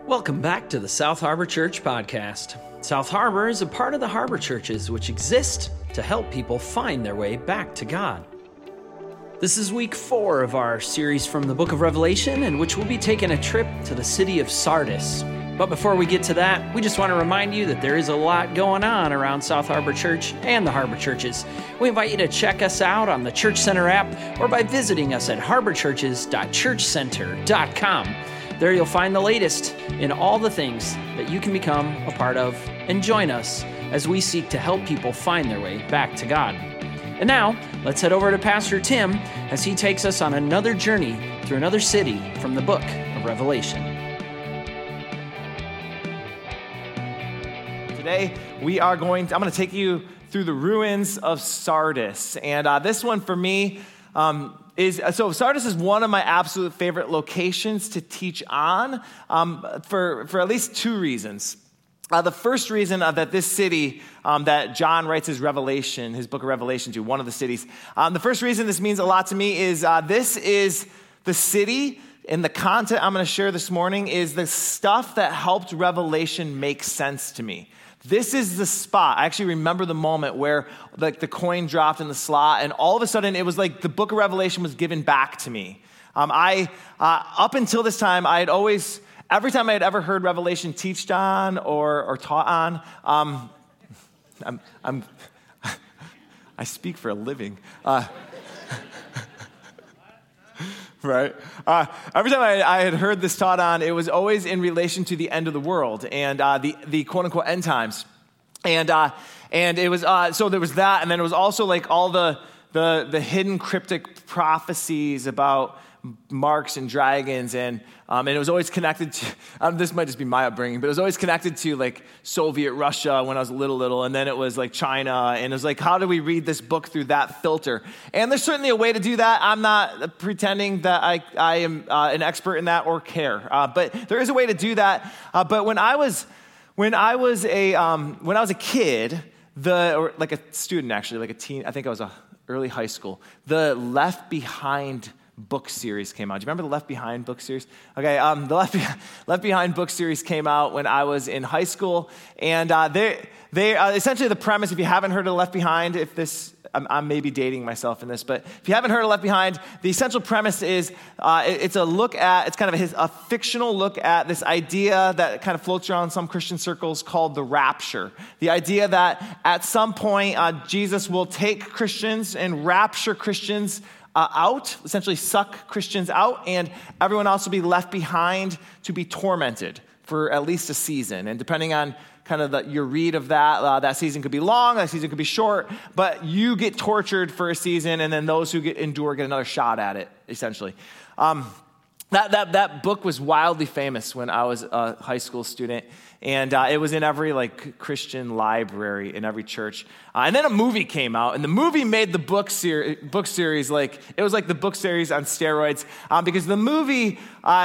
Welcome back to the South Harbor Church podcast. South Harbor is a part of the Harbor Churches, which exist to help people find their way back to God. This is week 4 of our series from the book of Revelation, in which we'll be taking a trip to the city of Sardis. But before we get to that, we just want to remind you that there is a lot going on around South Harbor Church and the Harbor Churches. We invite you to check us out on the Church Center app or by visiting us at harborchurches.churchcenter.com. There you'll find the latest in all the things that you can become a part of, and join us as we seek to help people find their way back to God. And now, let's head over to Pastor Tim as he takes us on another journey through another city from the book of Revelation. Today, I'm going to take you through the ruins of Sardis. And this one for me so Sardis is one of my absolute favorite locations to teach on for at least 2 reasons. The first reason that this city that John writes his book of Revelation to, one of the cities. The first reason this means a lot to me is this is the city, and the content I'm going to share this morning is the stuff that helped Revelation make sense to me. This is the spot. I actually remember the moment where like the coin dropped in the slot, and all of a sudden it was like the book of Revelation was given back to me. Up until this time, every time I had ever heard Revelation teached on or taught on, I speak for a living. Right? Every time I had heard this taught on, it was always in relation to the end of the world and the quote-unquote end times. And it was, so there was that, and then it was also like all the hidden cryptic prophecies about marks and dragons, and it was always connected to, this might just be my upbringing, but it was always connected to like Soviet Russia when I was little, and then it was like China, and it was like, how do we read this book through that filter? And there's certainly a way to do that. I'm not pretending that I am an expert in that or care, but there is a way to do that. But when I was a kid, or like a student actually, like a teen, I think I was early high school, the Left Behind book series came out. Do you remember the Left Behind book series? Okay, the Left Behind book series came out when I was in high school, and they essentially the premise, if you haven't heard of Left Behind, I'm maybe dating myself in this, but if you haven't heard of Left Behind, the essential premise is it's kind of a fictional look at this idea that kind of floats around some Christian circles called the rapture. The idea that at some point Jesus will take Christians and rapture Christians out, essentially suck Christians out, and everyone else will be left behind to be tormented for at least a season. And depending on kind of your read of that, that season could be long, that season could be short, but you get tortured for a season, and then those who endure get another shot at it, essentially. That book was wildly famous when I was a high school student, and it was in every like Christian library in every church. And then a movie came out, and the movie made the book series like it was like the book series on steroids, because the movie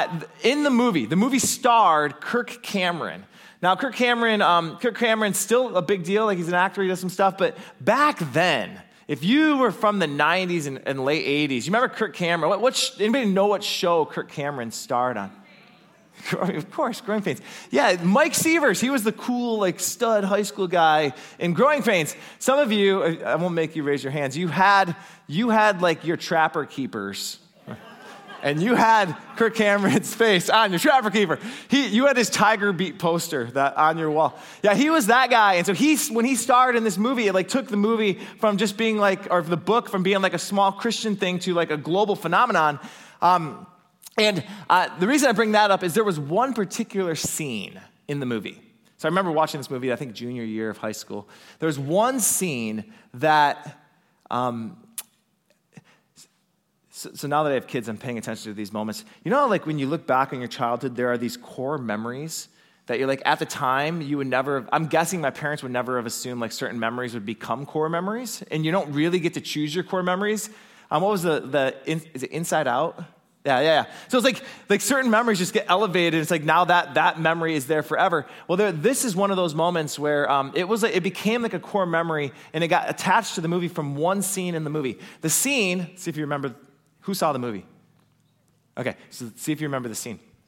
starred Kirk Cameron. Now, Kirk Cameron's still a big deal. Like, he's an actor, he does some stuff. But back then, if you were from the 90s and late 80s, you remember Kirk Cameron? Anybody know what show Kirk Cameron starred on? Of course, Growing Pains. Yeah, Mike Sievers, he was the cool, like, stud high school guy in Growing Pains. Some of you, I won't make you raise your hands, you had like, your Trapper Keepers. And you had Kirk Cameron's face on your Trapper Keeper. You had his Tiger Beat poster on your wall. Yeah, he was that guy. And so when he starred in this movie, it like took the movie from just being like, or the book from being like a small Christian thing to like a global phenomenon. And the reason I bring that up is there was one particular scene in the movie. So I remember watching this movie, I think junior year of high school. There was one scene that... So now that I have kids, I'm paying attention to these moments. You know, like when you look back on your childhood, there are these core memories that you're like, at the time, you would never, I'm guessing my parents would never have assumed like certain memories would become core memories, and you don't really get to choose your core memories. What was is it Inside Out? Yeah. So it's like certain memories just get elevated. It's like now that memory is there forever. Well, this is one of those moments where it became like a core memory, and it got attached to the movie from one scene in the movie. The scene, see if you remember. Who saw the movie? Okay, so see if you remember the scene.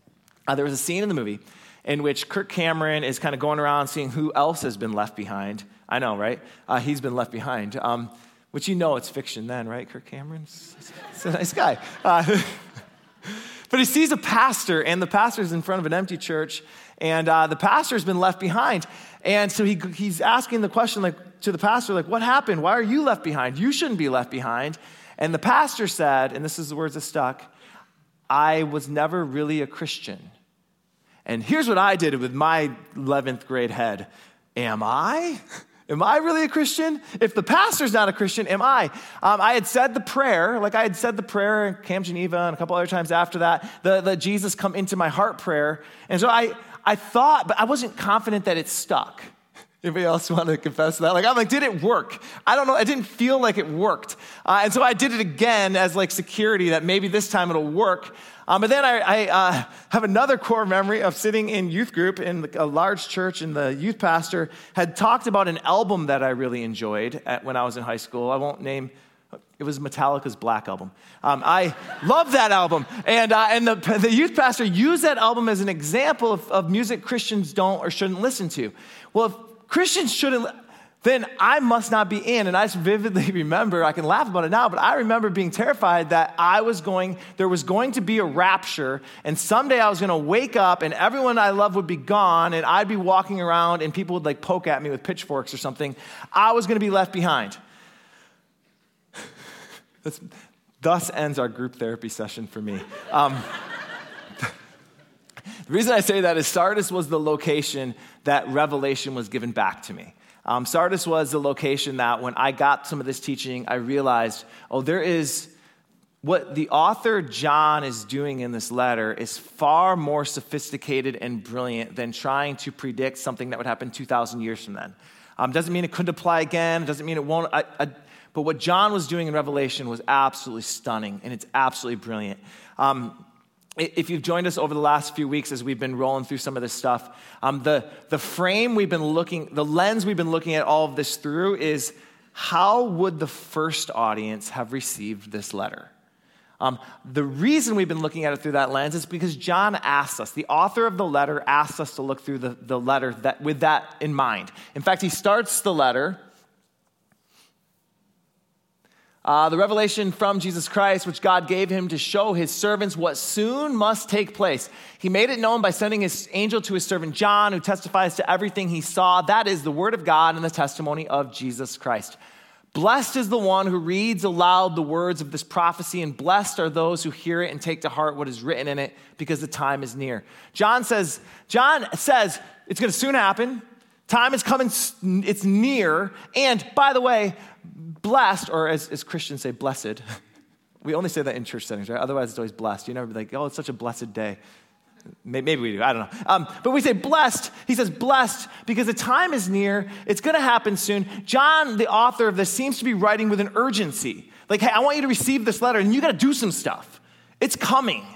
There was a scene in the movie in which Kirk Cameron is kind of going around seeing who else has been left behind. I know, right? He's been left behind, which it's fiction then, right? Kirk Cameron's a nice guy. But he sees a pastor, and the pastor's in front of an empty church, and the pastor's been left behind. And so he's asking the question to the pastor, what happened? Why are you left behind? You shouldn't be left behind. And the pastor said, and this is the words that stuck, I was never really a Christian. And here's what I did with my 11th grade head. Am I? Am I really a Christian? If the pastor's not a Christian, am I? I had said the prayer, in Camp Geneva and a couple other times after that, the Jesus come into my heart prayer. And so I thought, but I wasn't confident that it stuck. Anybody else want to confess that? Did it work? I don't know. It didn't feel like it worked. And so I did it again as security that maybe this time it'll work. But then I have another core memory of sitting in youth group in a large church, and the youth pastor had talked about an album that I really enjoyed when I was in high school. I won't name. It was Metallica's Black Album. I love that album. And the youth pastor used that album as an example of music Christians don't or shouldn't listen to. Well, if Christians shouldn't, then I must not be in. And I just vividly remember, I can laugh about it now, but I remember being terrified that there was going to be a rapture, and someday I was going to wake up and everyone I love would be gone, and I'd be walking around and people would poke at me with pitchforks or something. I was going to be left behind. Thus ends our group therapy session for me. The reason I say that is Sardis was the location that revelation was given back to me. Sardis was the location that when I got some of this teaching, I realized, there is what the author John is doing in this letter is far more sophisticated and brilliant than trying to predict something that would happen 2,000 years from then. Doesn't mean it couldn't apply again. It doesn't mean it won't. But what John was doing in Revelation was absolutely stunning, and it's absolutely brilliant. If you've joined us over the last few weeks as we've been rolling through some of this stuff, the frame the lens we've been looking at all of this through is how would the first audience have received this letter? The reason we've been looking at it through that lens is because John asked us, the author of the letter asked us to look through the letter with that in mind. In fact, he starts the letter, the revelation from Jesus Christ, which God gave him to show his servants what soon must take place. He made it known by sending his angel to his servant John, who testifies to everything he saw. That is the word of God and the testimony of Jesus Christ. Blessed is the one who reads aloud the words of this prophecy, and blessed are those who hear it and take to heart what is written in it, because the time is near. John says it's going to soon happen. Time is coming, it's near. And by the way, blessed, or as Christians say, blessed. We only say that in church settings, right? Otherwise, it's always blessed. You never be like, it's such a blessed day. Maybe we do, I don't know. But we say blessed. He says blessed because the time is near. It's going to happen soon. John, the author of this, seems to be writing with an urgency. Hey, I want you to receive this letter, and you got to do some stuff. It's coming.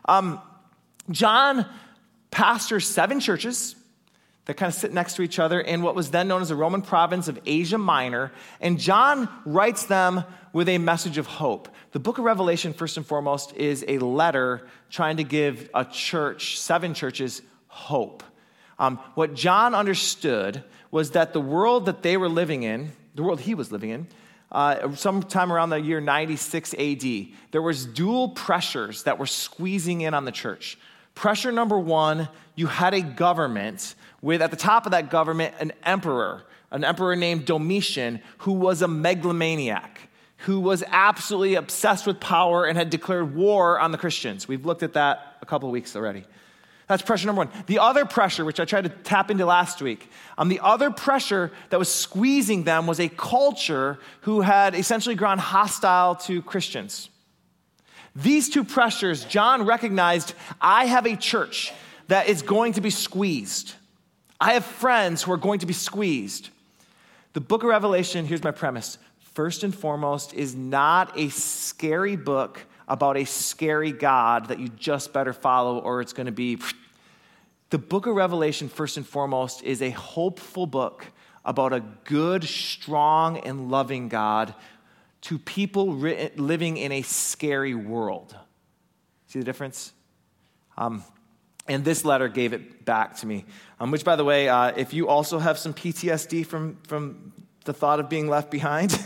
John pastors 7 churches that kind of sit next to each other in what was then known as the Roman province of Asia Minor. And John writes them with a message of hope. The book of Revelation, first and foremost, is a letter trying to give a church, 7 churches, hope. What John understood was that the world that they were living in, the world he was living in, sometime around the year 96 AD, there was dual pressures that were squeezing in on the church. Pressure number 1, you had a government with, at the top of that government, an emperor named Domitian, who was a megalomaniac, who was absolutely obsessed with power and had declared war on the Christians. We've looked at that a couple of weeks already. That's pressure number 1. The other pressure, which I tried to tap into last week, the other pressure that was squeezing them was a culture who had essentially grown hostile to Christians. These 2 pressures, John recognized, I have a church that is going to be squeezed. I have friends who are going to be squeezed. The book of Revelation, here's my premise, first and foremost, is not a scary book about a scary God that you just better follow or it's going to be. The book of Revelation, first and foremost, is a hopeful book about a good, strong, and loving God to people living in a scary world. See the difference? And this letter gave it back to me, which, by the way, if you also have some PTSD from the thought of being left behind,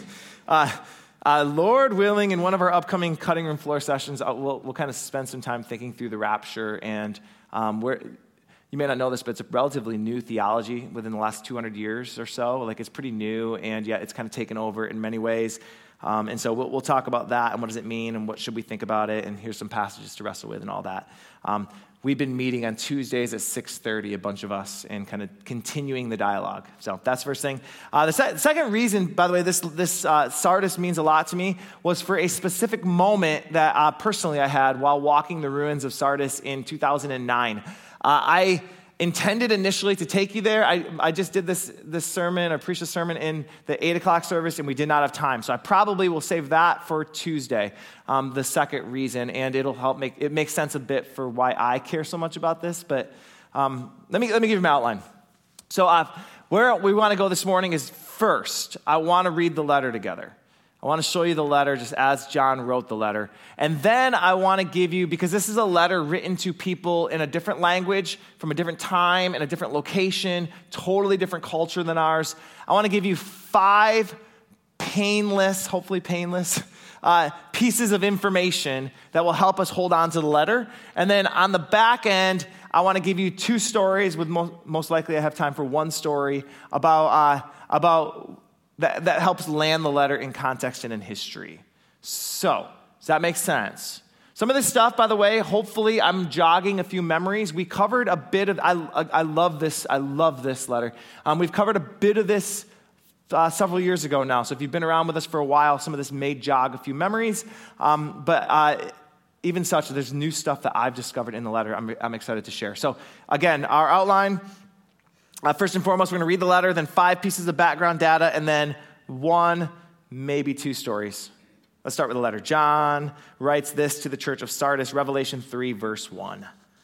Lord willing, in one of our upcoming cutting room floor sessions, we'll kind of spend some time thinking through the rapture. And you may not know this, but it's a relatively new theology within the last 200 years or so. Like, it's pretty new, and yet it's kind of taken over in many ways. And so we'll talk about that, and what does it mean, and what should we think about it, and here's some passages to wrestle with and all that. We've been meeting on Tuesdays at 6:30, a bunch of us, and kind of continuing the dialogue. So that's the first thing. The second reason, by the way, this Sardis means a lot to me, was for a specific moment that personally I had while walking the ruins of Sardis in 2009. I intended initially to take you there. I just did this sermon, or preached a sermon in the 8 o'clock service, and we did not have time. So I probably will save that for Tuesday, the second reason, and it'll help make sense a bit for why I care so much about this. But let me give you my outline. So where we want to go this morning is, first, I want to read the letter together. I want to show you the letter just as John wrote the letter. And then I want to give you, because this is a letter written to people in a different language, from a different time, in a different location, totally different culture than ours. I want to give you 5 painless, hopefully painless, pieces of information that will help us hold on to the letter. And then on the back end, I want to give you 2 stories, with most likely I have time for 1 story, about that helps land the letter in context and in history. So, does that make sense? Some of this stuff, by the way, hopefully I'm jogging a few memories. We covered a bit of, I love this letter. We've covered a bit of this several years ago now. So if you've been around with us for a while, some of this may jog a few memories. But even such, there's new stuff that I've discovered in the letter I'm excited to share. So again, our outline, first and foremost, we're going to read the letter, then 5 pieces of background data, and then 1, maybe 2 stories. Let's start with the letter. John writes this to the church of Sardis, Revelation 3, verse 1.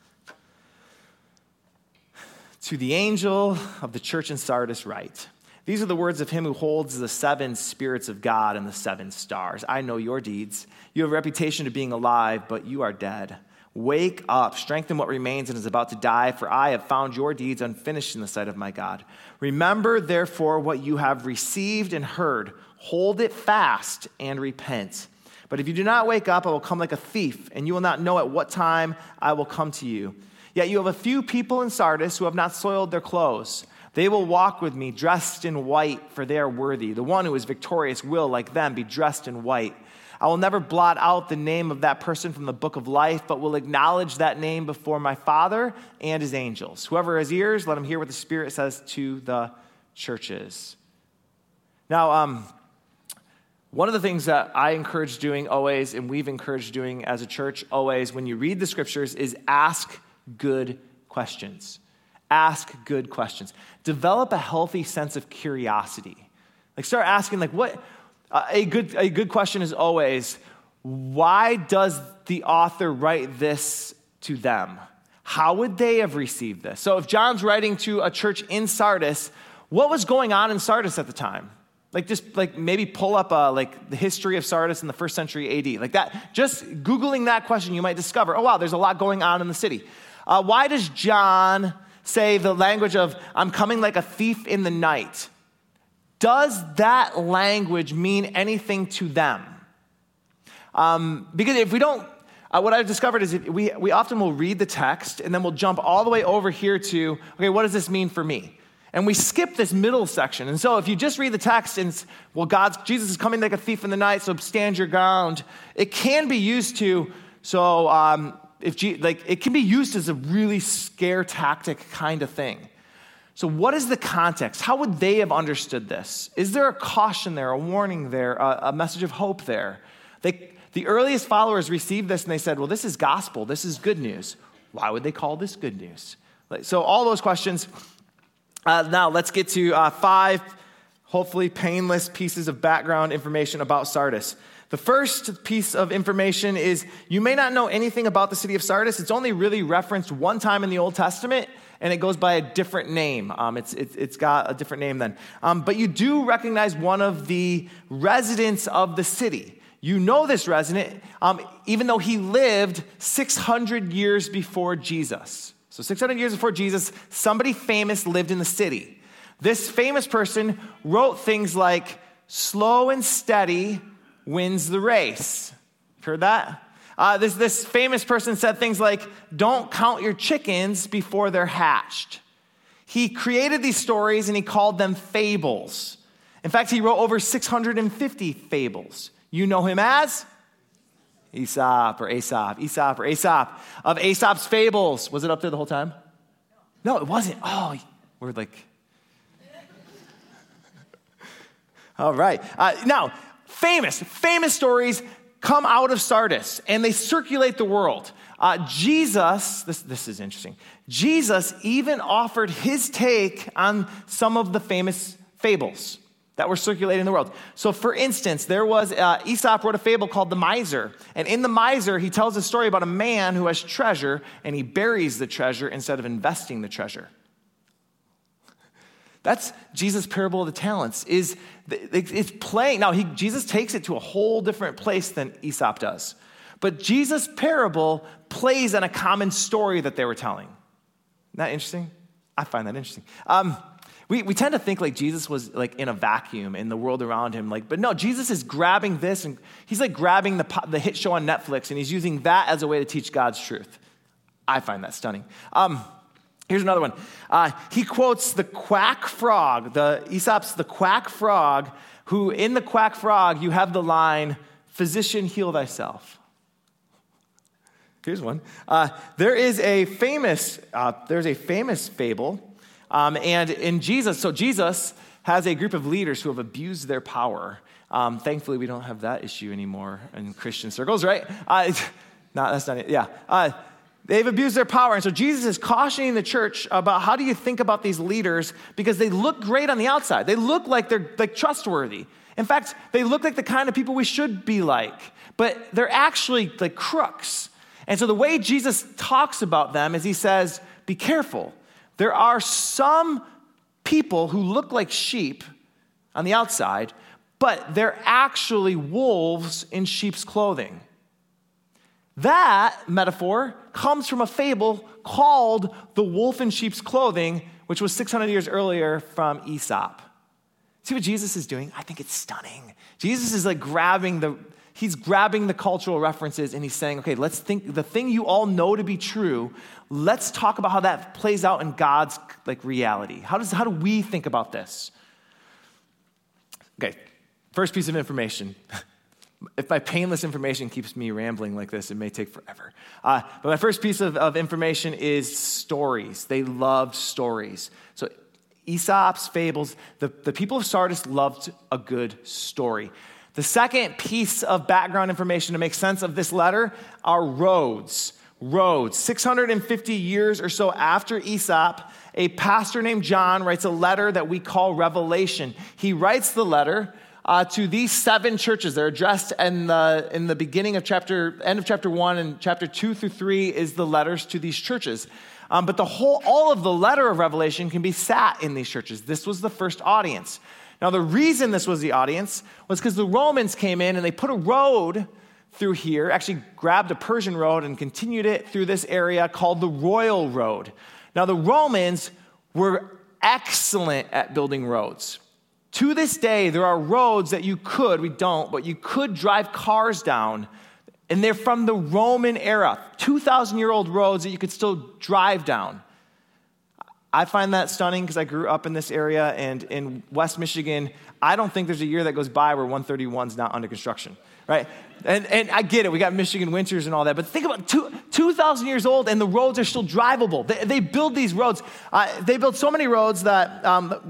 To the angel of the church in Sardis write, these are the words of him who holds the 7 spirits of God and the 7 stars. I know your deeds. You have a reputation of being alive, but you are dead. Wake up, strengthen what remains and is about to die, for I have found your deeds unfinished in the sight of my God. Remember, therefore, what you have received and heard. Hold it fast and repent. But if you do not wake up, I will come like a thief, and you will not know at what time I will come to you. Yet you have a few people in Sardis who have not soiled their clothes. They will walk with me dressed in white, for they are worthy. The one who is victorious will, like them, be dressed in white. I will never blot out the name of that person from the book of life, but will acknowledge that name before my Father and his angels. Whoever has ears, let him hear what the Spirit says to the churches. Now, one of the things that I encourage doing always, and we've encouraged doing as a church always, when you read the scriptures, is ask good questions. Ask good questions. Develop a healthy sense of curiosity. Like, start asking, like, what... A good question is always, why does the author write this to them? How would they have received this? So if John's writing to a church in Sardis, what was going on in Sardis at the time? Like maybe pull up the history of Sardis in the 1st century AD. Like that, just Googling that question, you might discover, oh wow, there's a lot going on in the city. Why does John say the language of, I'm coming like a thief in the night? Does that language mean anything to them? Because if we don't, what I've discovered is we often will read the text and then we'll jump all the way over here to, okay, what does this mean for me? And we skip this middle section. And so if you just read the text and, well, Jesus is coming like a thief in the night, so stand your ground, it can be used to, it can be used as a really scare tactic kind of thing. So what is the context? How would they have understood this? Is there a caution there, a warning there, a message of hope there? The earliest followers received this and they said, well, this is gospel. This is good news. Why would they call this good news? So all those questions. Now let's get to 5, hopefully painless pieces of background information about Sardis. The first piece of information is you may not know anything about the city of Sardis. It's only really referenced one time in the Old Testament, and it goes by a different name. It's got a different name then. But you do recognize one of the residents of the city. You know this resident, even though he lived 600 years before Jesus. So 600 years before Jesus, somebody famous lived in the city. This famous person wrote things like, slow and steady wins the race. You've heard that? This famous person said things like, don't count your chickens before they're hatched. He created these stories and he called them fables. In fact, he wrote over 650 fables. You know him as Aesop. Of Aesop's fables. Was it up there the whole time? No, it wasn't. Oh, we're like... All right. Now, famous stories come out of Sardis, and they circulate the world. Jesus, this is interesting. Jesus even offered his take on some of the famous fables that were circulating in the world. So, for instance, there was, Aesop wrote a fable called The Miser. And in The Miser, he tells a story about a man who has treasure, and he buries the treasure instead of investing the treasure. That's Jesus' parable of the talents. It's playing. Now, Jesus takes it to a whole different place than Aesop does. But Jesus' parable plays on a common story that they were telling. Isn't that interesting? I find that interesting. We tend to think like Jesus was like in a vacuum in the world around him. But no, Jesus is grabbing this, and he's like grabbing the hit show on Netflix, and he's using that as a way to teach God's truth. I find that stunning. Here's another one. He quotes the quack frog, Aesop's the quack frog, who in the quack frog, you have the line, physician, heal thyself. Here's one. There's a famous fable, and in Jesus, so Jesus has a group of leaders who have abused their power. Thankfully, we don't have that issue anymore in Christian circles, right? No, that's not it. Yeah. They've abused their power. And so Jesus is cautioning the church about how do you think about these leaders, because they look great on the outside. They look like they're like trustworthy. In fact, they look like the kind of people we should be like, but they're actually like crooks. And so the way Jesus talks about them is he says, be careful. There are some people who look like sheep on the outside, but they're actually wolves in sheep's clothing. That metaphor comes from a fable called The Wolf in Sheep's Clothing, which was 600 years earlier from Aesop. See what Jesus is doing? I think it's stunning. Jesus is like grabbing the cultural references, and he's saying, okay, let's think the thing you all know to be true, let's talk about how that plays out in God's like reality. How do we think about this? Okay, first piece of information. If my painless information keeps me rambling like this, it may take forever. But my first piece of information is stories. They loved stories. So Aesop's fables, the people of Sardis loved a good story. The second piece of background information to make sense of this letter are roads. Roads. 650 years or so after Aesop, a pastor named John writes a letter that we call Revelation. He writes the letter to these 7 churches. They're addressed in the beginning of end of chapter 1, and chapter 2 through 3 is the letters to these churches. But all of the letter of Revelation can be sat in these churches. This was the first audience. Now, the reason this was the audience was because the Romans came in and they put a road through here, actually grabbed a Persian road and continued it through this area called the Royal Road. Now, the Romans were excellent at building roads. To this day, there are roads that you could drive cars down, and they're from the Roman era, 2,000-year-old roads that you could still drive down. I find that stunning because I grew up in this area, and in West Michigan, I don't think there's a year that goes by where 131's not under construction, right? And I get it, we got Michigan winters and all that, but think about 2,000 years old, and the roads are still drivable. They build these roads. They build so many roads that,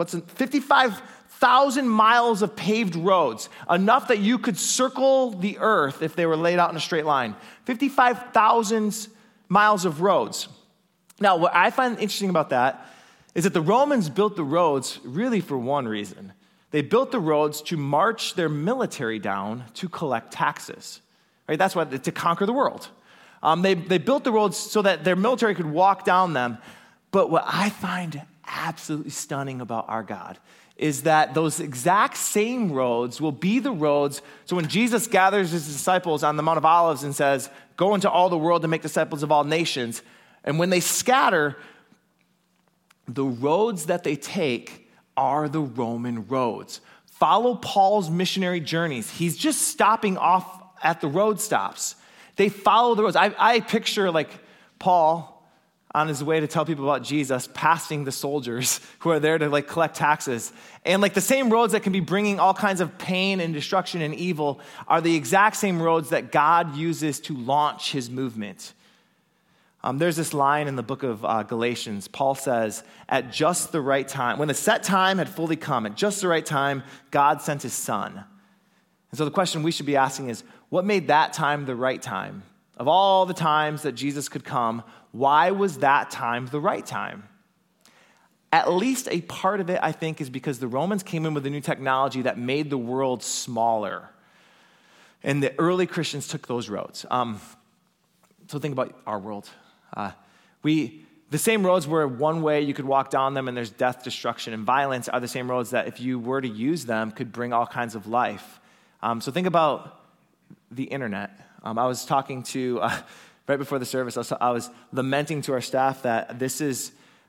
55,000 miles of paved roads, enough that you could circle the earth if they were laid out in a straight line. 55,000 miles of roads. Now, what I find interesting about that is that the Romans built the roads really for one reason. They built the roads to march their military down to collect taxes. Right? That's why, to conquer the world. They built the roads so that their military could walk down them. But what I find absolutely stunning about our God is that those exact same roads will be the roads. So when Jesus gathers his disciples on the Mount of Olives and says, go into all the world and make disciples of all nations, And when they scatter, the roads that they take are the Roman roads. Follow Paul's missionary journeys. He's just stopping off at the road stops. They follow the roads. I picture like Paul on his way to tell people about Jesus, passing the soldiers who are there to like collect taxes. And like the same roads that can be bringing all kinds of pain and destruction and evil are the exact same roads that God uses to launch his movement. There's this line in the book of Galatians. Paul says, at just the right time, when the set time had fully come, at just the right time, God sent his son. And so the question we should be asking is, what made that time the right time? Of all the times that Jesus could come, why was that time the right time? At least a part of it, I think, is because the Romans came in with a new technology that made the world smaller. And the early Christians took those roads. So think about our world. The same roads where one way you could walk down them and there's death, destruction, and violence are the same roads that if you were to use them could bring all kinds of life. So think about the internet. I was talking to, right before the service, I was lamenting to our staff that this is,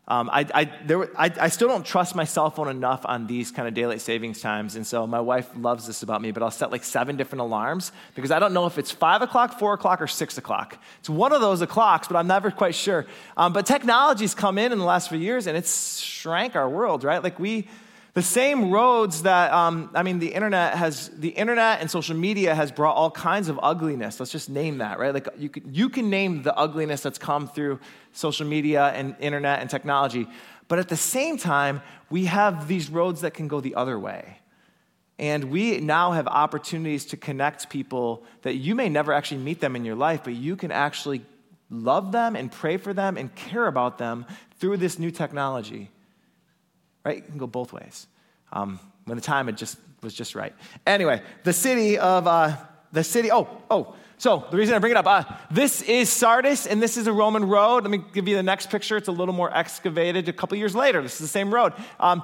I still don't trust my cell phone enough on these kind of daylight savings times. And so my wife loves this about me, but I'll set like 7 different alarms because I don't know if it's 5 o'clock, 4 o'clock, or 6 o'clock. It's one of those o'clocks, but I'm never quite sure. But technology's come in the last few years and it's shrank our world, right? Like the same roads that, the internet and social media has brought all kinds of ugliness. Let's just name that, right? Like you can name the ugliness that's come through social media and internet and technology. But at the same time, we have these roads that can go the other way. And we now have opportunities to connect people that you may never actually meet them in your life, but you can actually love them and pray for them and care about them through this new technology. Right? It can go both ways. When the time was just right. Anyway, so the reason I bring it up, this is Sardis, and this is a Roman road. Let me give you the next picture. It's a little more excavated a couple years later. This is the same road.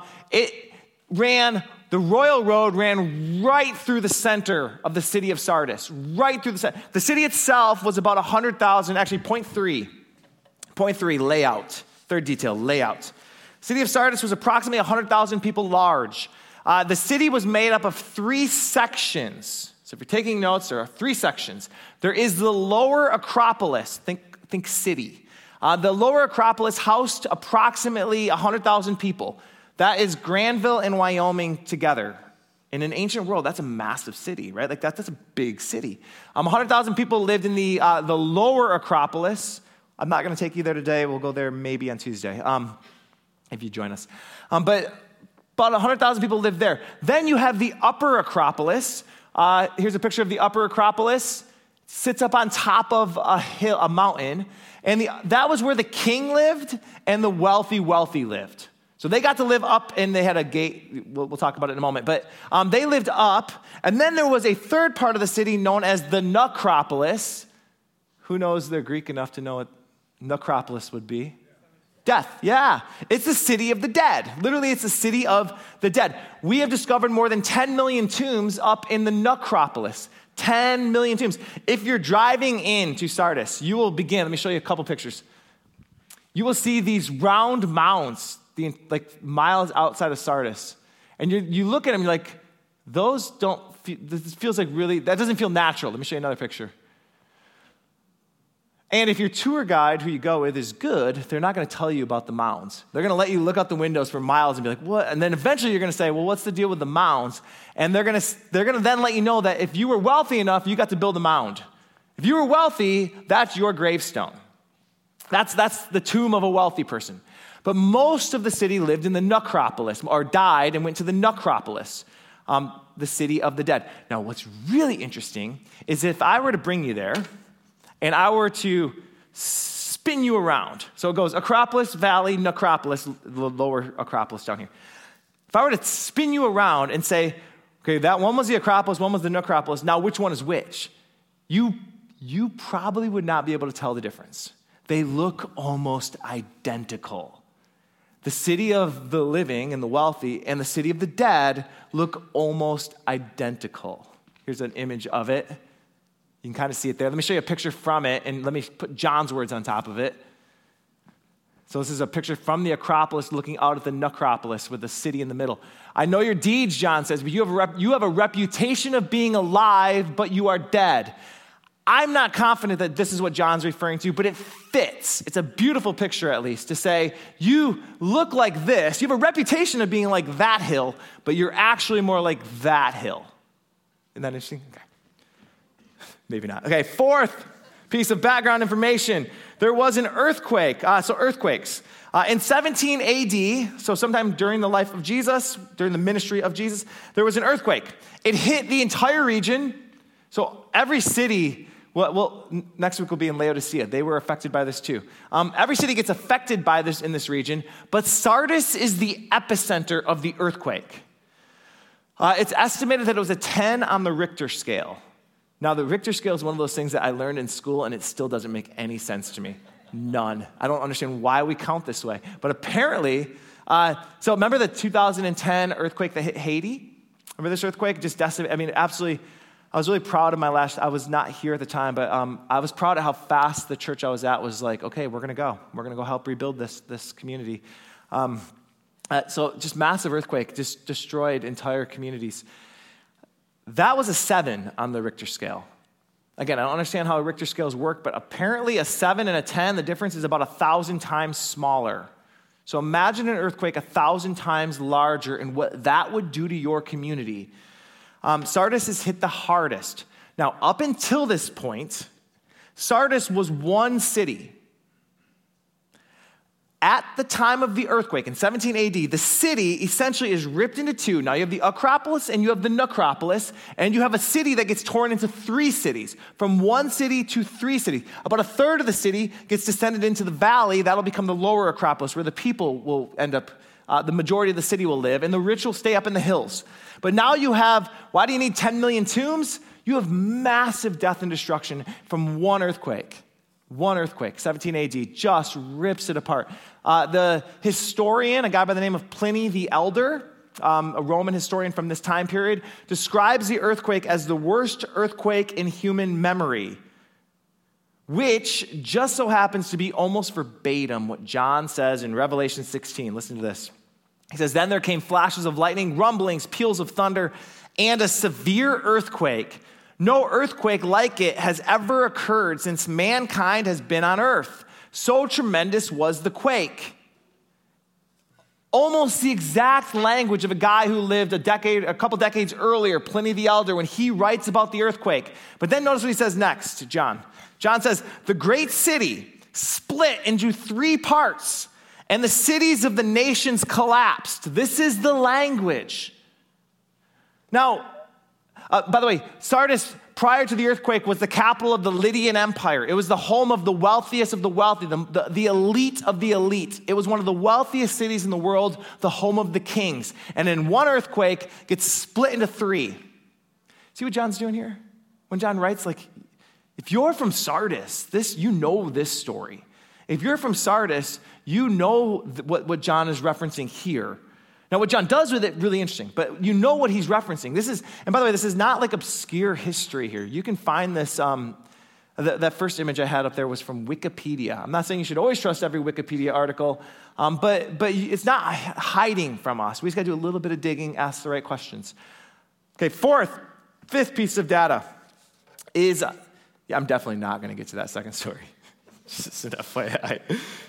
The Royal Road ran right through the center of the city of Sardis, right through the center. The city itself was about 100,000, actually 0.3 layout. Third detail, layout. City of Sardis was approximately 100,000 people large. The city was made up of 3 sections. So if you're taking notes, there are 3 sections. There is the lower Acropolis, think city. The lower Acropolis housed approximately 100,000 people. That is Granville and Wyoming together. In an ancient world, that's a massive city, right? Like that's a big city. 100,000 people lived in the lower Acropolis. I'm not going to take you there today. We'll go there maybe on Tuesday. If you join us. But about 100,000 people live there. Then you have the upper Acropolis. Here's a picture of the upper Acropolis. It sits up on top of a mountain. And that was where the king lived and the wealthy lived. So they got to live up and they had a gate. We'll talk about it in a moment. But they lived up. And then there was a third part of the city known as the Necropolis. Who knows they're Greek enough to know what necropolis would be? Death, yeah. It's the city of the dead. Literally, it's the city of the dead. We have discovered more than 10 million tombs up in the Necropolis. 10 million tombs. If you're driving into Sardis, you will begin. Let me show you a couple pictures. You will see these round mounds, like miles outside of Sardis. And you look at them, you're like, those don't feel, this feels like really, that doesn't feel natural. Let me show you another picture. And if your tour guide who you go with is good, they're not going to tell you about the mounds. They're going to let you look out the windows for miles and be like, what? And then eventually you're going to say, well, what's the deal with the mounds? And they're going to then let you know that if you were wealthy enough, you got to build a mound. If you were wealthy, that's your gravestone. That's the tomb of a wealthy person. But most of the city lived in the Necropolis, or died and went to the Necropolis, the city of the dead. Now, what's really interesting is if I were to bring you there, and I were to spin you around. So it goes Acropolis, Valley, Necropolis, the lower Acropolis down here. If I were to spin you around and say, okay, that one was the Acropolis, one was the Necropolis, now which one is which? You probably would not be able to tell the difference. They look almost identical. The city of the living and the wealthy and the city of the dead look almost identical. Here's an image of it. You can kind of see it there. Let me show you a picture from it, and let me put John's words on top of it. So this is a picture from the Acropolis looking out at the necropolis with the city in the middle. I know your deeds, John says, but you have a reputation of being alive, but you are dead. I'm not confident that this is what John's referring to, but it fits. It's a beautiful picture, at least, to say, you look like this. You have a reputation of being like that hill, but you're actually more like that hill. Isn't that interesting? Okay. Maybe not. Okay, fourth piece of background information. There was an earthquake. Earthquakes. In 17 AD, so sometime during the life of Jesus, during the ministry of Jesus, there was an earthquake. It hit the entire region. So every city, next week will be in Laodicea. They were affected by this too. Every city gets affected by this in this region, but Sardis is the epicenter of the earthquake. It's estimated that it was a 10 on the Richter scale. Now, the Richter scale is one of those things that I learned in school, and it still doesn't make any sense to me. None. I don't understand why we count this way. But apparently, so remember the 2010 earthquake that hit Haiti? Remember this earthquake? Just decimated. I mean, absolutely. I was really proud of I was not here at the time, but I was proud of how fast the church I was at was like, okay, we're going to go. We're going to go help rebuild this community. So just massive earthquake, just destroyed entire communities. That was a 7 on the Richter scale. Again, I don't understand how Richter scales work, but apparently a 7 and a 10, the difference is about 1,000 times smaller. So imagine an earthquake 1,000 times larger and what that would do to your community. Sardis is hit the hardest. Now, up until this point, Sardis was one city. At the time of the earthquake in 17 AD, the city essentially is ripped into two. Now you have the Acropolis and you have the necropolis, and you have a city that gets torn into 3 cities, from 1 city to 3 cities. About a third of the city gets descended into the valley. That'll become the lower Acropolis, where the people will end up, the majority of the city will live, and the rich will stay up in the hills. But now you have, why do you need 10 million tombs? You have massive death and destruction from one earthquake. One earthquake, 17 AD, just rips it apart. The historian, a guy by the name of Pliny the Elder, a Roman historian from this time period, describes the earthquake as the worst earthquake in human memory, which just so happens to be almost verbatim what John says in Revelation 16. Listen to this. He says, "Then there came flashes of lightning, rumblings, peals of thunder, and a severe earthquake. No earthquake like it has ever occurred since mankind has been on earth. So tremendous was the quake." Almost the exact language of a guy who lived a couple decades earlier, Pliny the Elder, when he writes about the earthquake. But then notice what he says next to John. John says, "The great city split into 3 parts, and the cities of the nations collapsed." This is the language. Now, by the way, Sardis, prior to the earthquake, was the capital of the Lydian Empire. It was the home of the wealthiest of the wealthy, the elite of the elite. It was one of the wealthiest cities in the world, the home of the kings. And in one earthquake, gets split into 3. See what John's doing here? When John writes, like, if you're from Sardis, you know this story. If you're from Sardis, you know what John is referencing here. Now, what John does with it, really interesting, but you know what he's referencing. And by the way, this is not like obscure history here. You can find this, that first image I had up there was from Wikipedia. I'm not saying you should always trust every Wikipedia article, but it's not hiding from us. We just got to do a little bit of digging, ask the right questions. Okay, fifth piece of data is, I'm definitely not going to get to that second story. Just an FYI.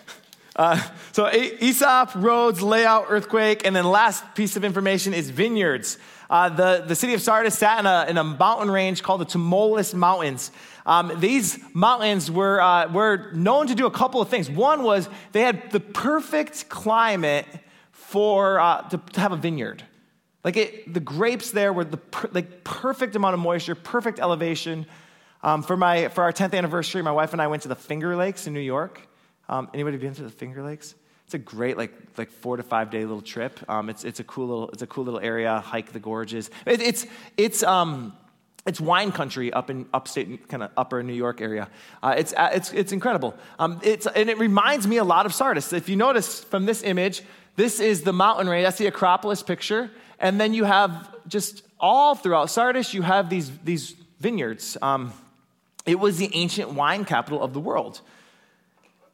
So Aesop, roads, layout, earthquake, and then last piece of information is vineyards. The city of Sardis sat in a mountain range called the Tmolus Mountains. These mountains were known to do a couple of things. One was they had the perfect climate for to have a vineyard. The grapes there were the perfect amount of moisture, perfect elevation. For our 10th anniversary, my wife and I went to the Finger Lakes in New York. Anybody been to the Finger Lakes? It's a great 4 to 5 day little trip. It's a cool little area. Hike the gorges. It's wine country up in upstate, kind of upper New York area. It's incredible. And it reminds me a lot of Sardis. If you notice from this image, this is the mountain range. That's the Acropolis picture. And then you have just all throughout Sardis, you have these vineyards. It was the ancient wine capital of the world.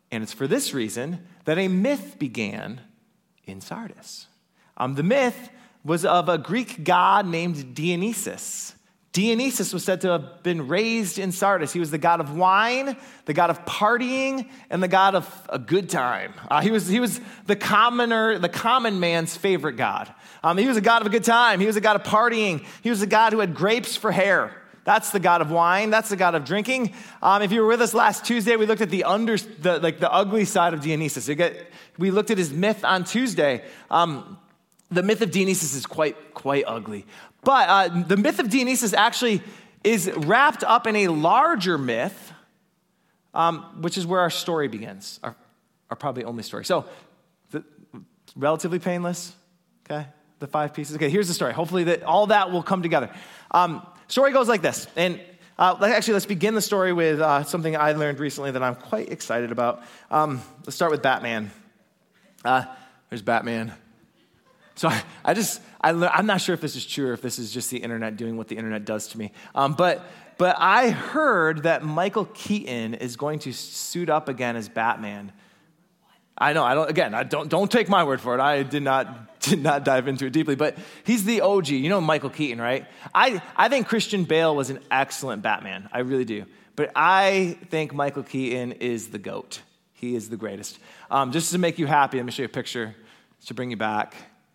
And it's for this reason that a myth began in Sardis. The myth was of a Greek god named Dionysus. Dionysus was said to have been raised in Sardis. He was the god of wine, the god of partying, and the god of a good time. He was the common man's favorite god. He was a god of a good time. He was a god of partying. He was a god who had grapes for hair. That's the god of wine. That's the god of drinking. If you were with us last Tuesday, we looked at the ugly side of Dionysus. We looked at his myth on Tuesday. The myth of Dionysus is quite ugly. But the myth of Dionysus actually is wrapped up in a larger myth, which is where our story begins, our probably only story. So, relatively painless, okay? The 5 pieces. Okay, here's the story. Hopefully all that will come together. Story goes like this. And let's begin the story with something I learned recently that I'm quite excited about. Let's start with Batman. There's Batman. So I'm not sure if this is true or if this is just the internet doing what the internet does to me. But I heard that Michael Keaton is going to suit up again as Batman. I know. Don't take my word for it. I did not dive into it deeply, but he's the OG. You know Michael Keaton, right? I think Christian Bale was an excellent Batman. I really do. But I think Michael Keaton is the GOAT. He is the greatest. Just to make you happy, let me show you a picture to bring you back.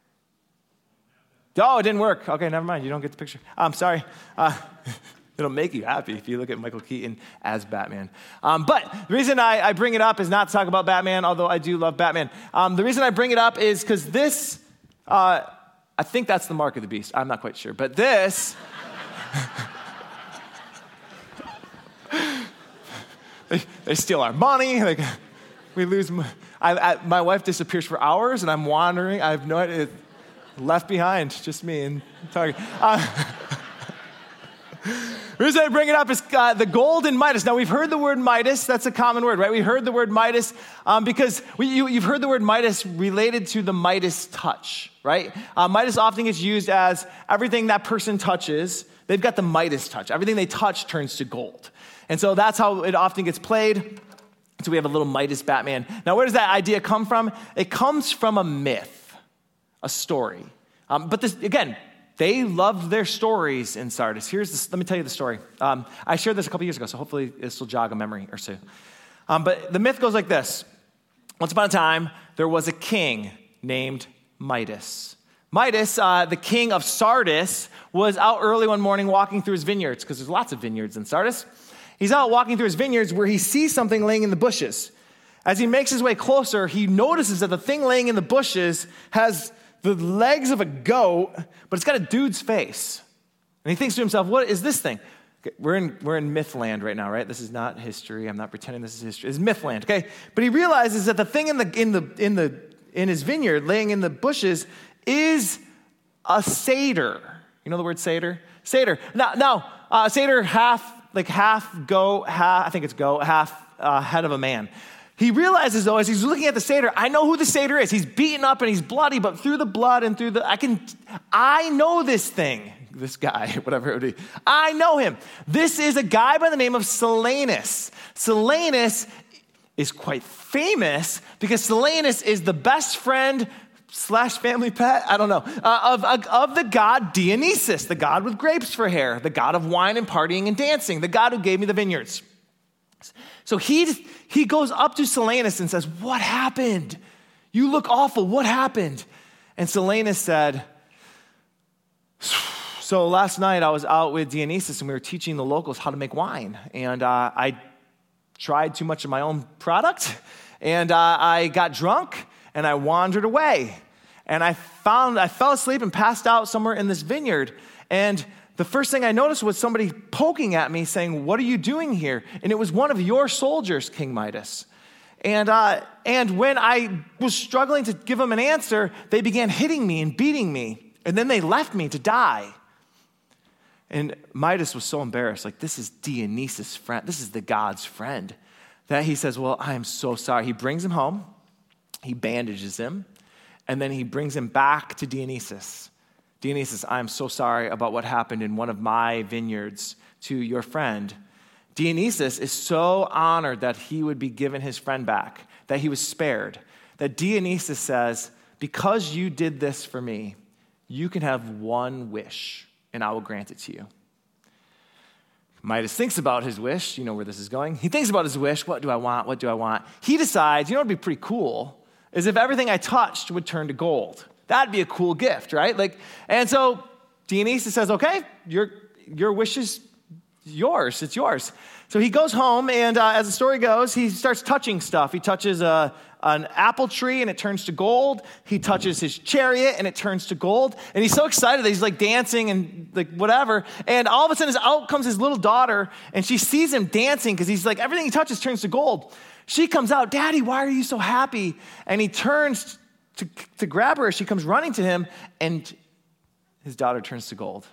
Oh, it didn't work. Okay, never mind. You don't get the picture. I'm sorry. It'll make you happy if you look at Michael Keaton as Batman. But the reason I bring it up is not to talk about Batman, although I do love Batman. The reason I bring it up is because this, I think that's the mark of the beast. I'm not quite sure. But this, they steal our money. We lose. My wife disappears for hours, and I'm wandering. I have no idea. Left behind, just me and Target. The reason I bring it up is the golden Midas. Now, we've heard the word Midas. That's a common word, right? We heard the word Midas because you've heard the word Midas related to the Midas touch, right? Midas often gets used as everything that person touches, they've got the Midas touch. Everything they touch turns to gold. And so that's how it often gets played. So we have a little Midas Batman. Now, where does that idea come from? It comes from a myth. A story. But this, again, they loved their stories in Sardis. Let me tell you the story. I shared this a couple years ago, so hopefully this will jog a memory or so. But the myth goes like this. Once upon a time, there was a king named Midas. Midas, the king of Sardis, was out early one morning walking through his vineyards, because there's lots of vineyards in Sardis. He's out walking through his vineyards where he sees something laying in the bushes. As he makes his way closer, he notices that the thing laying in the bushes has the legs of a goat, but it's got a dude's face. And he thinks to himself, what is this thing? Okay, we're in myth land right now, right? This is not history. I'm not pretending this is history. It's myth land, okay? But he realizes that the thing in his vineyard, laying in the bushes, is a satyr. You know the word satyr? Satyr. Now, satyr half goat, half head of a man. He realizes, though, as he's looking at the satyr, I know who the satyr is. He's beaten up and he's bloody, but through the blood and I know this thing, this guy, whatever it would be. I know him. This is a guy by the name of Silenus. Silenus is quite famous because Silenus is the best friend / family pet, I don't know, of the god Dionysus, the god with grapes for hair, the god of wine and partying and dancing, the god who gave me the vineyards. So he goes up to Silenus and says, what happened? You look awful. What happened? And Silenus said, so last night I was out with Dionysus and we were teaching the locals how to make wine. And I tried too much of my own product and I got drunk and I wandered away. And I fell asleep and passed out somewhere in this vineyard. And the first thing I noticed was somebody poking at me saying, what are you doing here? And it was one of your soldiers, King Midas. And when I was struggling to give them an answer, they began hitting me and beating me. And then they left me to die. And Midas was so embarrassed. This is Dionysus' friend. This is the god's friend. That he says, well, I am so sorry. He brings him home. He bandages him. And then he brings him back to Dionysus. Dionysus, I'm so sorry about what happened in one of my vineyards to your friend. Dionysus is so honored that he would be given his friend back, that he was spared, that Dionysus says, because you did this for me, you can have one wish, and I will grant it to you. Midas thinks about his wish. You know where this is going. He thinks about his wish. What do I want? What do I want? He decides, you know what would be pretty cool is if everything I touched would turn to gold. That'd be a cool gift, right? And so Dionysus says, okay, your wish is yours. It's yours. So he goes home, and as the story goes, he starts touching stuff. He touches an apple tree, and it turns to gold. He touches his chariot, and it turns to gold. And he's so excited that he's like dancing and like whatever. And all of a sudden, out comes his little daughter, and she sees him dancing because he's like, everything he touches turns to gold. She comes out, Daddy, why are you so happy? And he turns to grab her. She comes running to him, and his daughter turns to gold.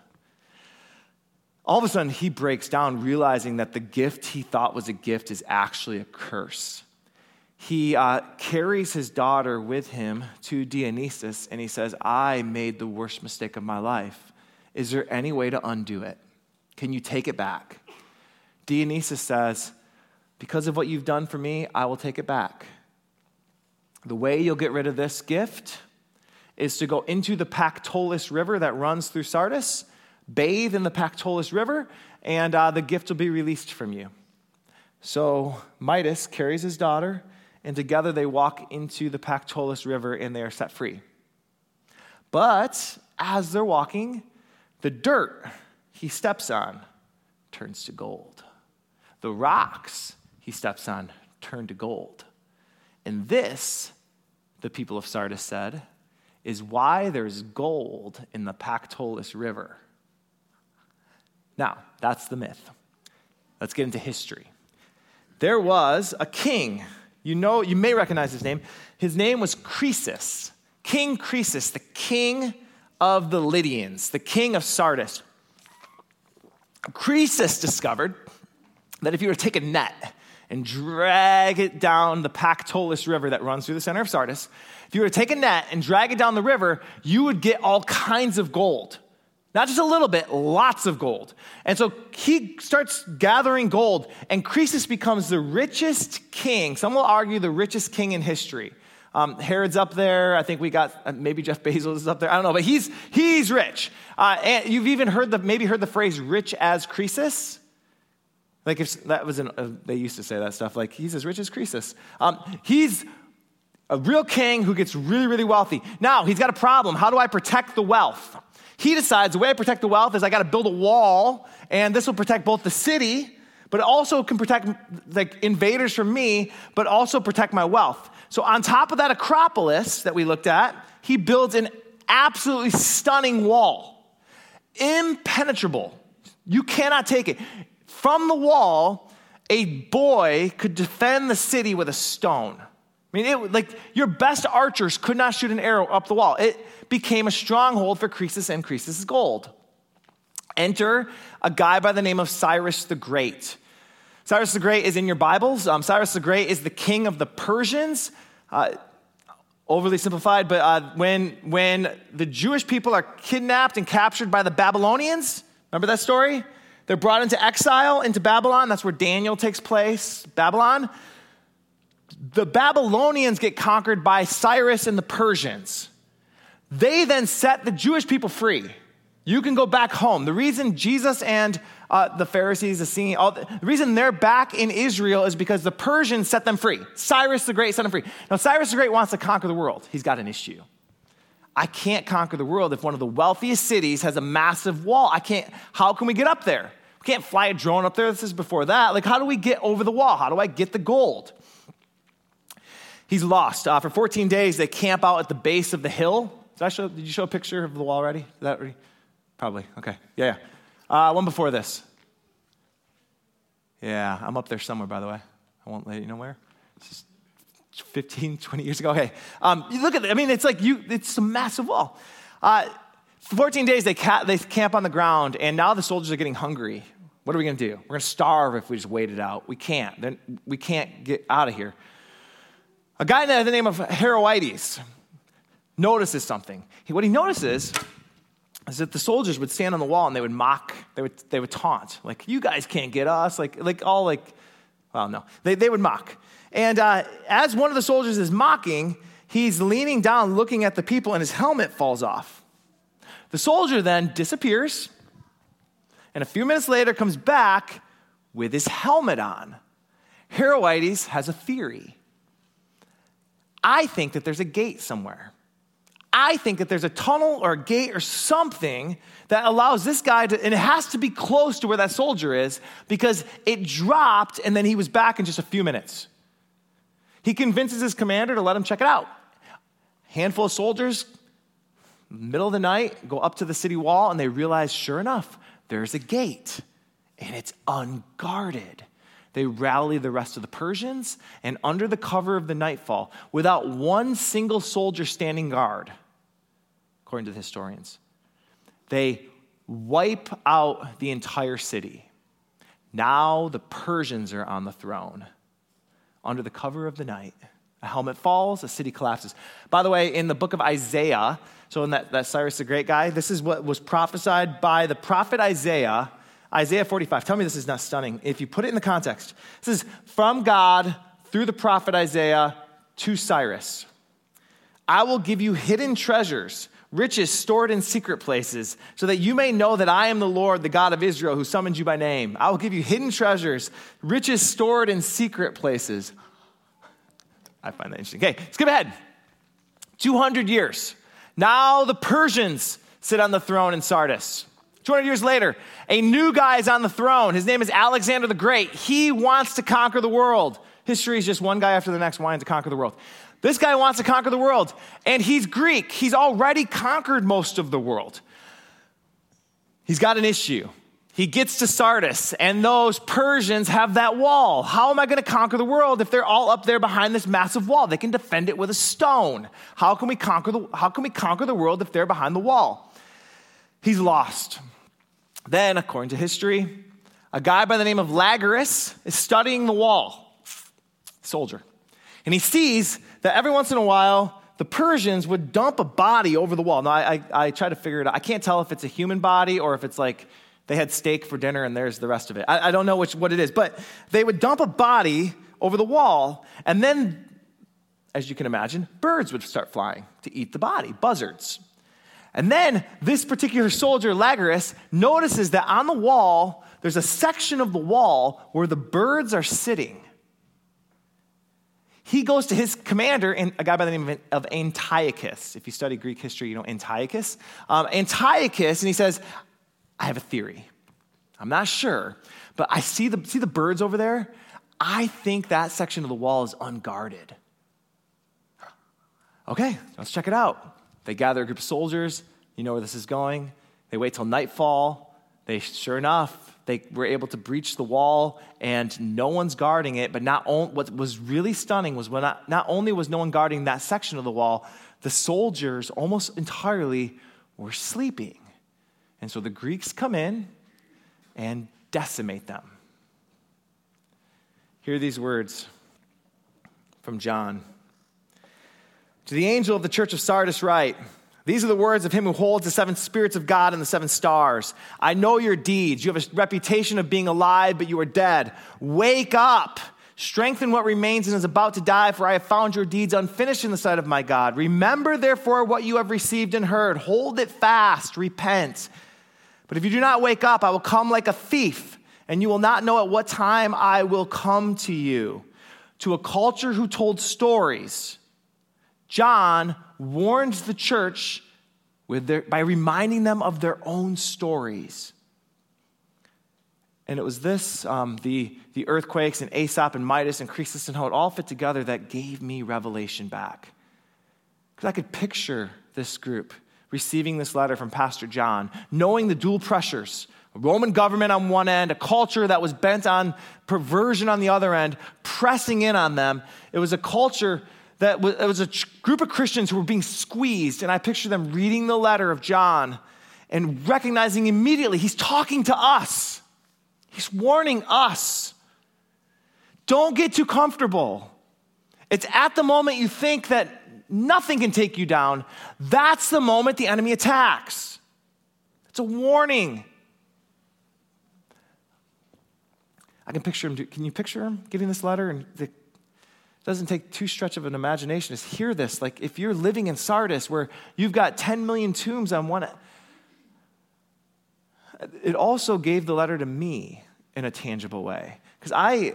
All of a sudden, he breaks down, realizing that the gift he thought was a gift is actually a curse. He carries his daughter with him to Dionysus, and he says, I made the worst mistake of my life. Is there any way to undo it? Can you take it back? Dionysus says, because of what you've done for me, I will take it back. The way you'll get rid of this gift is to go into the Pactolus River that runs through Sardis, bathe in the Pactolus River, and the gift will be released from you. So Midas carries his daughter, and together they walk into the Pactolus River, and they are set free. But as they're walking, the dirt he steps on turns to gold. The rocks he steps on turn to gold. And this, the people of Sardis said, is why there's gold in the Pactolus River. Now, that's the myth. Let's get into history. There was a king. You may recognize his name. His name was Croesus. King Croesus, the king of the Lydians, the king of Sardis. Croesus discovered that if you were to take a net and drag it down the Pactolus River that runs through the center of Sardis, if you were to take a net and drag it down the river, you would get all kinds of gold. Not just a little bit, lots of gold. And so he starts gathering gold, and Croesus becomes the richest king. Some will argue the richest king in history. Herod's up there. I think we got, maybe Jeff Bezos is up there. I don't know, but he's rich. And you've even heard the phrase rich as Croesus. Like if that was they used to say that stuff, like he's as rich as Croesus. He's a real king who gets really, really wealthy. Now, he's got a problem. How do I protect the wealth? He decides the way I protect the wealth is I got to build a wall, and this will protect both the city, but it also can protect like invaders from me, but also protect my wealth. So on top of that Acropolis that we looked at, he builds an absolutely stunning wall, impenetrable. You cannot take it. From the wall, a boy could defend the city with a stone. I mean, your best archers could not shoot an arrow up the wall. It became a stronghold for Croesus and Croesus' gold. Enter a guy by the name of Cyrus the Great. Cyrus the Great is in your Bibles. Cyrus the Great is the king of the Persians. Overly simplified, but when the Jewish people are kidnapped and captured by the Babylonians, remember that story? They're brought into exile into Babylon. That's where Daniel takes place, Babylon. The Babylonians get conquered by Cyrus and the Persians. They then set the Jewish people free. You can go back home. The reason Jesus and the Pharisees, the reason they're back in Israel is because the Persians set them free. Cyrus the Great set them free. Now, Cyrus the Great wants to conquer the world. He's got an issue. I can't conquer the world if one of the wealthiest cities has a massive wall. How can we get up there? We can't fly a drone up there. This is before that. Like, how do we get over the wall? How do I get the gold? He's lost. For 14 days, they camp out at the base of the hill. Did you show a picture of the wall already? Is that already? Probably. Okay. Yeah. One before this. Yeah, I'm up there somewhere, by the way. I won't let you know where. It's just 15, 20 years ago. Okay. You look at it. I mean, it's a massive wall. For 14 days, they camp on the ground, and now the soldiers are getting hungry. What are we going to do? We're going to starve if we just wait it out. We can't. We can't get out of here. A guy by the name of Heroides notices something. What he notices is that the soldiers would stand on the wall and they would mock, they would taunt, like, you guys can't get us, they would mock. And as one of the soldiers is mocking, he's leaning down looking at the people and his helmet falls off. The soldier then disappears and a few minutes later comes back with his helmet on. Heroides has a theory. I think that there's a gate somewhere. I think that there's a tunnel or a gate or something that allows this guy to, and it has to be close to where that soldier is because it dropped and then he was back in just a few minutes. He convinces his commander to let him check it out. Handful of soldiers, middle of the night, go up to the city wall and they realize, sure enough, there's a gate and it's unguarded. They rally the rest of the Persians, and under the cover of the nightfall, without one single soldier standing guard, according to the historians, they wipe out the entire city. Now the Persians are on the throne. Under the cover of the night, a helmet falls, a city collapses. By the way, in the book of Isaiah, so in that Cyrus the Great guy, this is what was prophesied by the prophet Isaiah. Isaiah 45. Tell me this is not stunning. If you put it in the context, this is from God through the prophet Isaiah to Cyrus. I will give you hidden treasures, riches stored in secret places, so that you may know that I am the Lord, the God of Israel, who summoned you by name. I will give you hidden treasures, riches stored in secret places. I find that interesting. Okay, skip ahead. 200 years. Now the Persians sit on the throne in Sardis. 200 years later, a new guy is on the throne. His name is Alexander the Great. He wants to conquer the world. History is just one guy after the next wanting to conquer the world. This guy wants to conquer the world, and he's Greek. He's already conquered most of the world. He's got an issue. He gets to Sardis, and those Persians have that wall. How am I going to conquer the world if they're all up there behind this massive wall? They can defend it with a stone. How can we conquer the world if they're behind the wall? He's lost. Then, according to history, a guy by the name of Laguirus is studying the wall, soldier. And he sees that every once in a while, the Persians would dump a body over the wall. Now, I try to figure it out. I can't tell if it's a human body or if it's like they had steak for dinner and there's the rest of it. I don't know what it is. But they would dump a body over the wall, and then, as you can imagine, birds would start flying to eat the body, buzzards. And then this particular soldier, Laguirus, notices that on the wall, there's a section of the wall where the birds are sitting. He goes to his commander, a guy by the name of Antiochus. If you study Greek history, you know Antiochus. Antiochus, and he says, I have a theory. I'm not sure, but I see the birds over there. I think that section of the wall is unguarded. Okay, let's check it out. They gather a group of soldiers. You know where this is going. They wait till nightfall. Sure enough, they were able to breach the wall, and no one's guarding it. But what was really stunning was when not only was no one guarding that section of the wall, the soldiers almost entirely were sleeping. And so the Greeks come in and decimate them. Hear these words from John. To the angel of the church of Sardis write, these are the words of him who holds the 7 spirits of God and the 7 stars. I know your deeds. You have a reputation of being alive, but you are dead. Wake up. Strengthen what remains and is about to die, for I have found your deeds unfinished in the sight of my God. Remember, therefore, what you have received and heard. Hold it fast. Repent. But if you do not wake up, I will come like a thief, and you will not know at what time I will come to you. To a culture who told stories, John warned the church by reminding them of their own stories. And it was this, the earthquakes and Aesop and Midas and Croesus and how it all fit together that gave me revelation back. Because I could picture this group receiving this letter from Pastor John, knowing the dual pressures, a Roman government on one end, a culture that was bent on perversion on the other end, pressing in on them. It was a culture it was a group of Christians who were being squeezed, and I picture them reading the letter of John and recognizing immediately he's talking to us. He's warning us. Don't get too comfortable. It's at the moment you think that nothing can take you down, that's the moment the enemy attacks. It's a warning. I can picture him. Can you picture him getting this letter? And it doesn't take too stretch of an imagination to hear this. Like if you're living in Sardis where you've got 10 million tombs on one. It also gave the letter to me in a tangible way. Because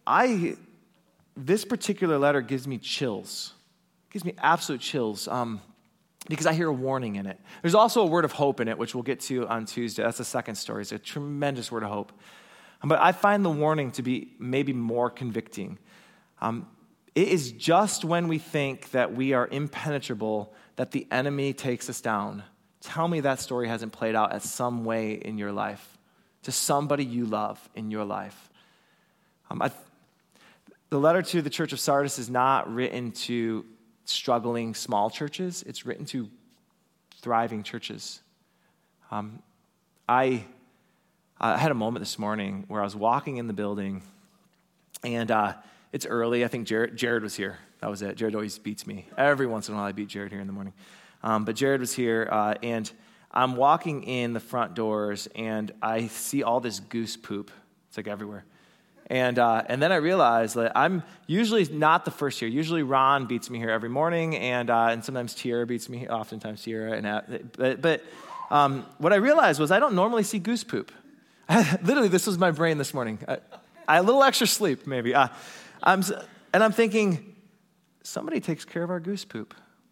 this particular letter gives me chills. It gives me absolute chills. Because I hear a warning in it. There's also a word of hope in it, which we'll get to on Tuesday. That's the second story. It's a tremendous word of hope. But I find the warning to be maybe more convicting. It is just when we think that we are impenetrable that the enemy takes us down. Tell me that story hasn't played out at some way in your life, to somebody you love in your life. The letter to the church of Sardis is not written to struggling small churches. It's written to thriving churches. I had a moment this morning where I was walking in the building, and it's early. I think Jared was here. That was it. Jared always beats me. Every once in a while I beat Jared here in the morning. But Jared was here, and I'm walking in the front doors, and I see all this goose poop. It's like everywhere. And then I realized that I'm usually not the first here. Usually Ron beats me here every morning, and sometimes Tiara beats me, oftentimes Tiara. But what I realized was I don't normally see goose poop. Literally, this was my brain this morning. I a little extra sleep, maybe. I'm thinking, somebody takes care of our goose poop.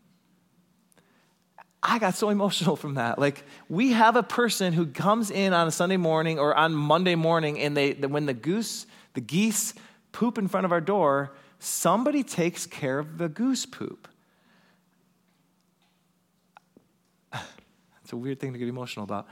I got so emotional from that. Like, we have a person who comes in on a Sunday morning or on Monday morning, and when the geese poop in front of our door, somebody takes care of the goose poop. It's a weird thing to get emotional about.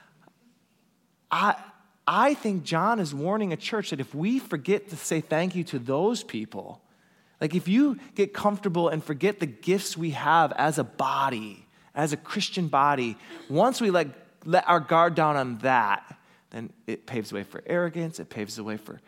I think John is warning a church that if we forget to say thank you to those people, like if you get comfortable and forget the gifts we have as a body, as a Christian body, once we let our guard down on that, then it paves the way for arrogance. It paves the way for,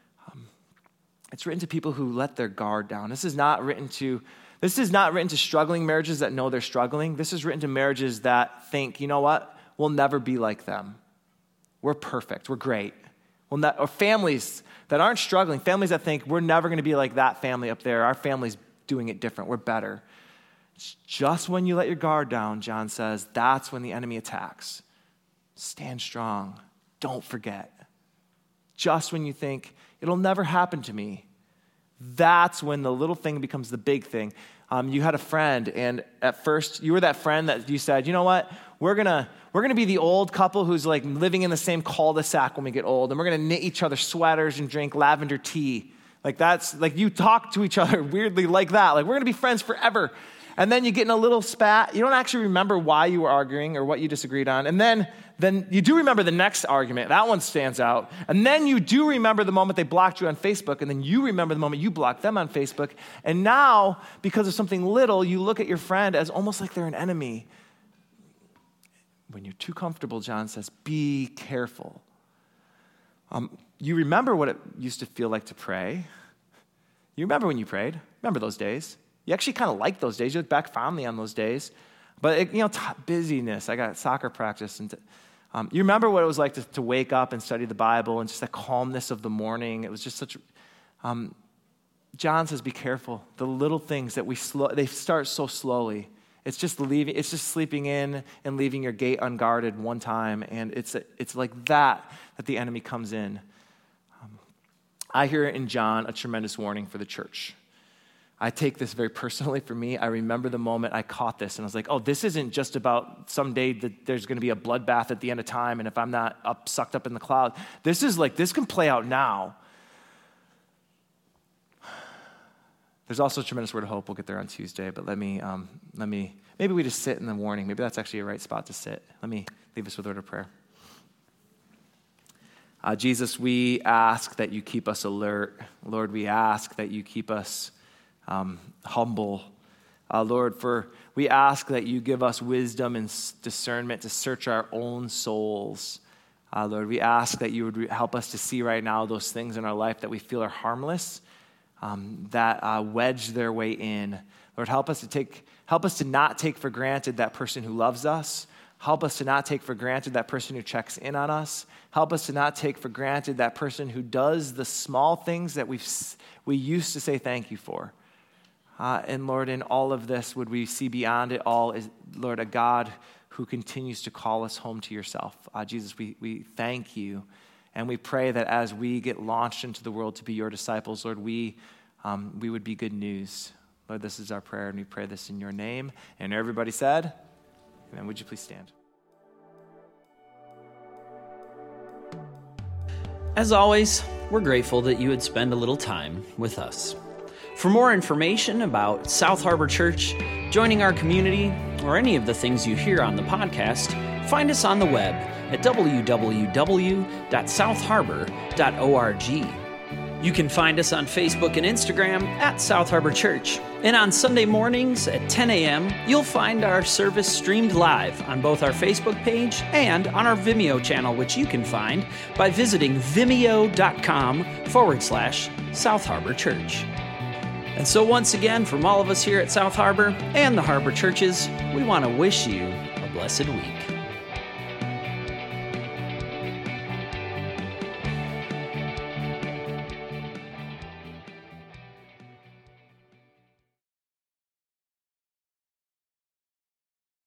it's written to people who let their guard down. This is not written to struggling marriages that know they're struggling. This is written to marriages that think, you know what? We'll never be like them. We're perfect. We're great. Or families that aren't struggling, families that think we're never going to be like that family up there. Our family's doing it different. We're better. It's just when you let your guard down, John says, that's when the enemy attacks. Stand strong. Don't forget. Just when you think, it'll never happen to me, that's when the little thing becomes the big thing. You had a friend, and at first, you were that friend that you said, you know what, we're gonna be the old couple who's like living in the same cul-de-sac when we get old, and we're gonna knit each other sweaters and drink lavender tea. Like that's, like you talk to each other weirdly like that. Like we're gonna be friends forever. And then you get in a little spat. You don't actually remember why you were arguing or what you disagreed on. And then you do remember the next argument. That one stands out. And then you do remember the moment they blocked you on Facebook. And then you remember the moment you blocked them on Facebook. And now, because of something little, you look at your friend as almost like they're an enemy. When you're too comfortable, John says, be careful. You remember what it used to feel like to pray. You remember when you prayed. Remember those days. You actually kind of like those days. You look back fondly on those days. But, busyness. I got soccer practice. And you remember what it was like to wake up and study the Bible and just the calmness of the morning. It was just such... John says, be careful. The little things that they start so slowly. It's just sleeping in and leaving your gate unguarded one time. And it's like that the enemy comes in. I hear in John a tremendous warning for the church. I take this very personally for me. I remember the moment I caught this, and I was like, oh, this isn't just about someday that there's going to be a bloodbath at the end of time, and if I'm not sucked up in the cloud. This is like, this can play out now. There's also a tremendous word of hope. We'll get there on Tuesday, but maybe we just sit in the warning. Maybe that's actually a right spot to sit. Let me leave us with a word of prayer. Jesus, we ask that you keep us alert. Lord, we ask that you keep us humble. Lord, we ask that you give us wisdom and discernment to search our own souls. Lord, we ask that you would help us to see right now those things in our life that we feel are harmless, that wedge their way in. Lord, help us to not take for granted that person who loves us. Help us to not take for granted that person who checks in on us. Help us to not take for granted that person who does the small things that we used to say thank you for. And Lord, in all of this, would we see beyond it all, is, Lord, a God who continues to call us home to yourself. Jesus, we thank you, and we pray that as we get launched into the world to be your disciples, Lord, we would be good news. Lord, this is our prayer, and we pray this in your name. And everybody said, amen. Would you please stand? As always, we're grateful that you would spend a little time with us. For more information about South Harbor Church, joining our community, or any of the things you hear on the podcast, find us on the web at www.southharbor.org. You can find us on Facebook and Instagram at South Harbor Church. And on Sunday mornings at 10 a.m., you'll find our service streamed live on both our Facebook page and on our Vimeo channel, which you can find by visiting vimeo.com/South Harbor Church. And so once again, from all of us here at South Harbor and the Harbor Churches, we want to wish you a blessed week.